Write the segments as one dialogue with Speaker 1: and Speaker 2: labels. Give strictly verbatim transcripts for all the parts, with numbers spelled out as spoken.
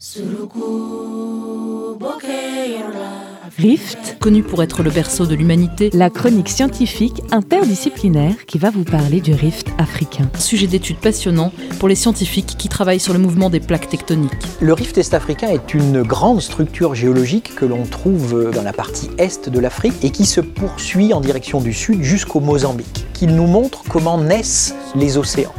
Speaker 1: Rift, connu pour être le berceau de l'humanité,
Speaker 2: la chronique scientifique interdisciplinaire qui va vous parler du rift africain.
Speaker 1: Sujet d'étude passionnant pour les scientifiques qui travaillent sur le mouvement des plaques tectoniques.
Speaker 3: Le rift est-africain est une grande structure géologique que l'on trouve dans la partie est de l'Afrique et qui se poursuit en direction du sud jusqu'au Mozambique, qui nous montre comment naissent les océans.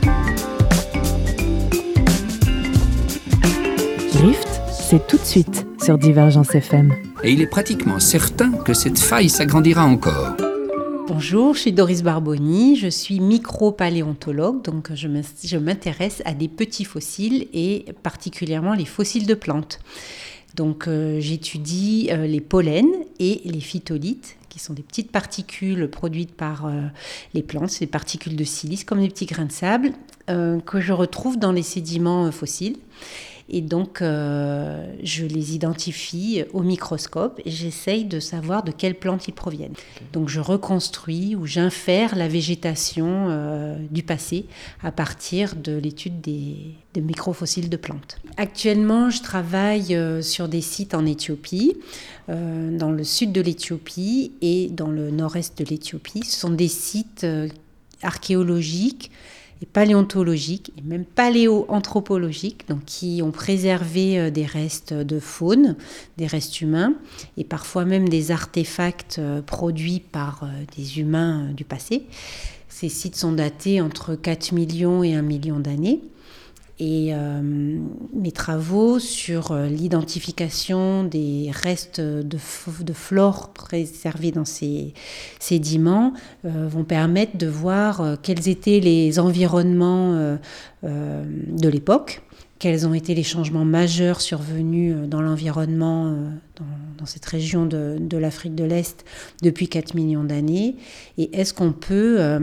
Speaker 2: Rift, c'est tout de suite sur Divergence F M.
Speaker 4: Et il est pratiquement certain que cette faille s'agrandira encore.
Speaker 5: Bonjour, je suis Doris Barboni, je suis micropaléontologue, donc je m'intéresse à des petits fossiles et particulièrement les fossiles de plantes. Donc euh, j'étudie euh, les pollens et les phytolithes, qui sont des petites particules produites par euh, les plantes, c'est des particules de silice comme des petits grains de sable euh, que je retrouve dans les sédiments euh, fossiles. Et donc, euh, je les identifie au microscope et j'essaye de savoir de quelles plantes ils proviennent. Donc, je reconstruis ou j'infère la végétation euh, du passé à partir de l'étude des, des microfossiles de plantes. Actuellement, je travaille euh, sur des sites en Éthiopie, euh, dans le sud de l'Éthiopie et dans le nord-est de l'Éthiopie. Ce sont des sites euh, archéologiques et paléontologiques et même paléoanthropologiques, donc qui ont préservé des restes de faune, des restes humains et parfois même des artefacts produits par des humains du passé. Ces sites sont datés entre quatre millions et un million d'années. Et euh, mes travaux sur l'identification des restes de, f- de flore préservés dans ces sédiments euh, vont permettre de voir euh, quels étaient les environnements euh, euh, de l'époque, quels ont été les changements majeurs survenus dans l'environnement euh, dans, dans cette région de, de l'Afrique de l'Est depuis quatre millions d'années, et est-ce qu'on peut euh,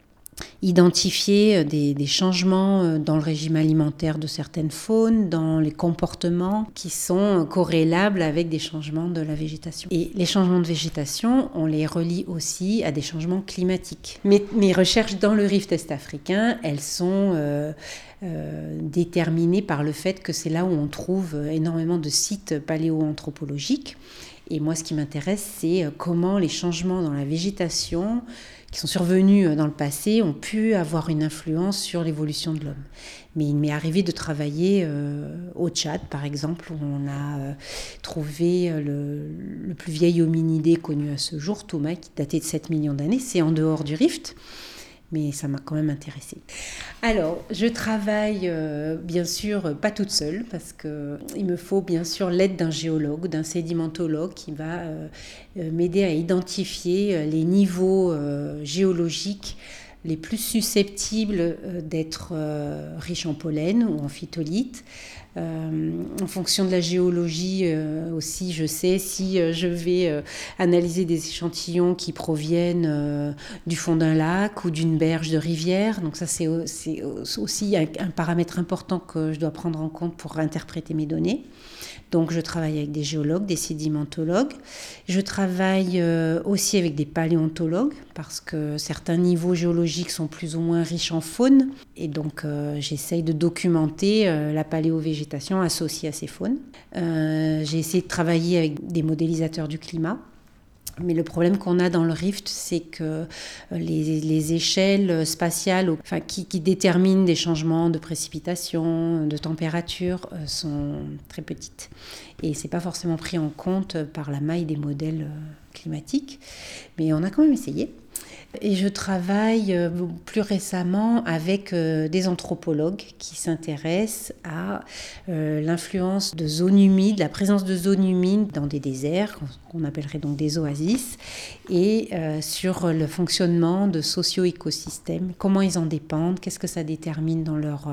Speaker 5: identifier des, des changements dans le régime alimentaire de certaines faunes, dans les comportements qui sont corrélables avec des changements de la végétation. Et les changements de végétation, on les relie aussi à des changements climatiques. Mes, mes recherches dans le rift est-africain, elles sont euh, euh, déterminées par le fait que c'est là où on trouve énormément de sites paléoanthropologiques. Et moi, ce qui m'intéresse, c'est comment les changements dans la végétation qui sont survenus dans le passé ont pu avoir une influence sur l'évolution de l'homme. Mais il m'est arrivé de travailler euh, au Tchad, par exemple, où on a euh, trouvé le, le plus vieil hominidé connu à ce jour, Touma, qui datait de sept millions d'années. C'est en dehors du rift, mais ça m'a quand même intéressée. Alors, je travaille euh, bien sûr pas toute seule, parce qu'il me faut bien sûr l'aide d'un géologue, d'un sédimentologue qui va euh, m'aider à identifier les niveaux euh, géologiques les plus susceptibles euh, d'être euh, riches en pollen ou en phytolithes. Euh, en fonction de la géologie euh, aussi, je sais si euh, je vais euh, analyser des échantillons qui proviennent euh, du fond d'un lac ou d'une berge de rivière. Donc ça, c'est, c'est aussi un, un paramètre important que je dois prendre en compte pour interpréter mes données. Donc je travaille avec des géologues, des sédimentologues. Je travaille euh, aussi avec des paléontologues parce que certains niveaux géologiques sont plus ou moins riches en faune. Et donc euh, j'essaye de documenter euh, la paléovégétation associée à ces faunes. Euh, j'ai essayé de travailler avec des modélisateurs du climat. Mais le problème qu'on a dans le rift, c'est que les, les échelles spatiales enfin, qui, qui déterminent des changements de précipitation, de température, sont très petites. Et ce n'est pas forcément pris en compte par la maille des modèles climatiques. Mais on a quand même essayé. Et je travaille plus récemment avec des anthropologues qui s'intéressent à l'influence de zones humides, la présence de zones humides dans des déserts, qu'on appellerait donc des oasis, et sur le fonctionnement de socio-écosystèmes, comment ils en dépendent, qu'est-ce que ça détermine dans leur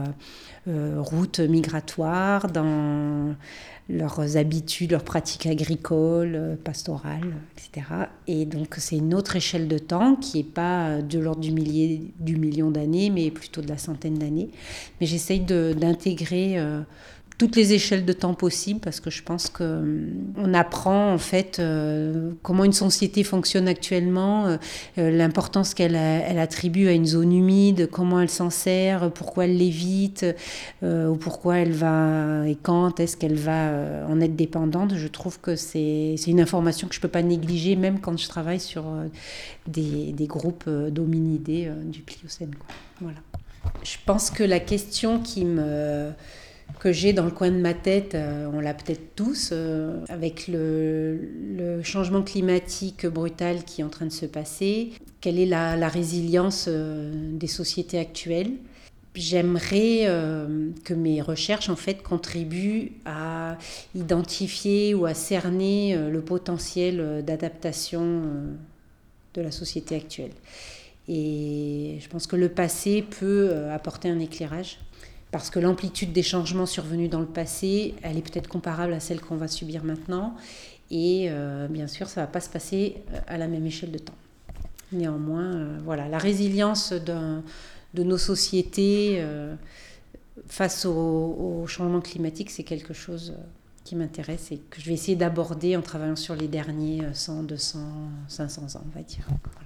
Speaker 5: route migratoire, dans leurs habitudes, leurs pratiques agricoles, pastorales, et cetera. Et donc c'est une autre échelle de temps qui n'est pas de l'ordre du, millier, du million d'années, mais plutôt de la centaine d'années. Mais j'essaye de, d'intégrer euh, toutes les échelles de temps possibles, parce que je pense qu'on apprend en fait euh, comment une société fonctionne actuellement, euh, l'importance qu'elle a, elle attribue à une zone humide, comment elle s'en sert, pourquoi elle l'évite, euh, ou pourquoi elle va, et quand est-ce qu'elle va euh, en être dépendante. Je trouve que c'est, c'est une information que je ne peux pas négliger, même quand je travaille sur euh, des, des groupes euh, d'hominidés euh, du Pliocène, quoi. Voilà. Je pense que la question qui me... que j'ai dans le coin de ma tête, euh, on l'a peut-être tous, euh, avec le, le changement climatique brutal qui est en train de se passer. Quelle est la, la résilience euh, des sociétés actuelles ? J'aimerais euh, que mes recherches en fait contribuent à identifier ou à cerner euh, le potentiel d'adaptation euh, de la société actuelle. Et je pense que le passé peut euh, apporter un éclairage. Parce que l'amplitude des changements survenus dans le passé, elle est peut-être comparable à celle qu'on va subir maintenant. Et euh, bien sûr, ça ne va pas se passer à la même échelle de temps. Néanmoins, euh, voilà, la résilience d'un, de nos sociétés euh, face au, au changement climatique, c'est quelque chose qui m'intéresse et que je vais essayer d'aborder en travaillant sur les derniers cent, deux cents, cinq cents ans, on va dire. Voilà.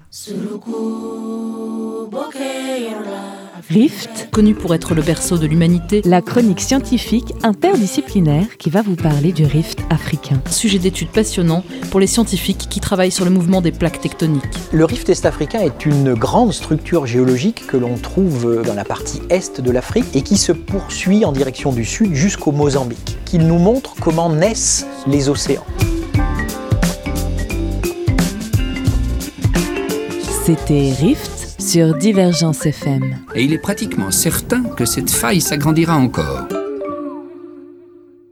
Speaker 2: Rift,
Speaker 1: Connu pour être le berceau de l'humanité,
Speaker 2: la chronique scientifique interdisciplinaire qui va vous parler du rift africain.
Speaker 1: sujet d'étude passionnant pour les scientifiques qui travaillent sur le mouvement des plaques tectoniques.
Speaker 3: Le rift est-africain est une grande structure géologique que l'on trouve dans la partie est de l'Afrique et qui se poursuit en direction du sud jusqu'au Mozambique, qui nous montre comment naissent les océans.
Speaker 2: C'était Rift sur Divergence F M.
Speaker 4: Et il est pratiquement certain que cette faille s'agrandira encore.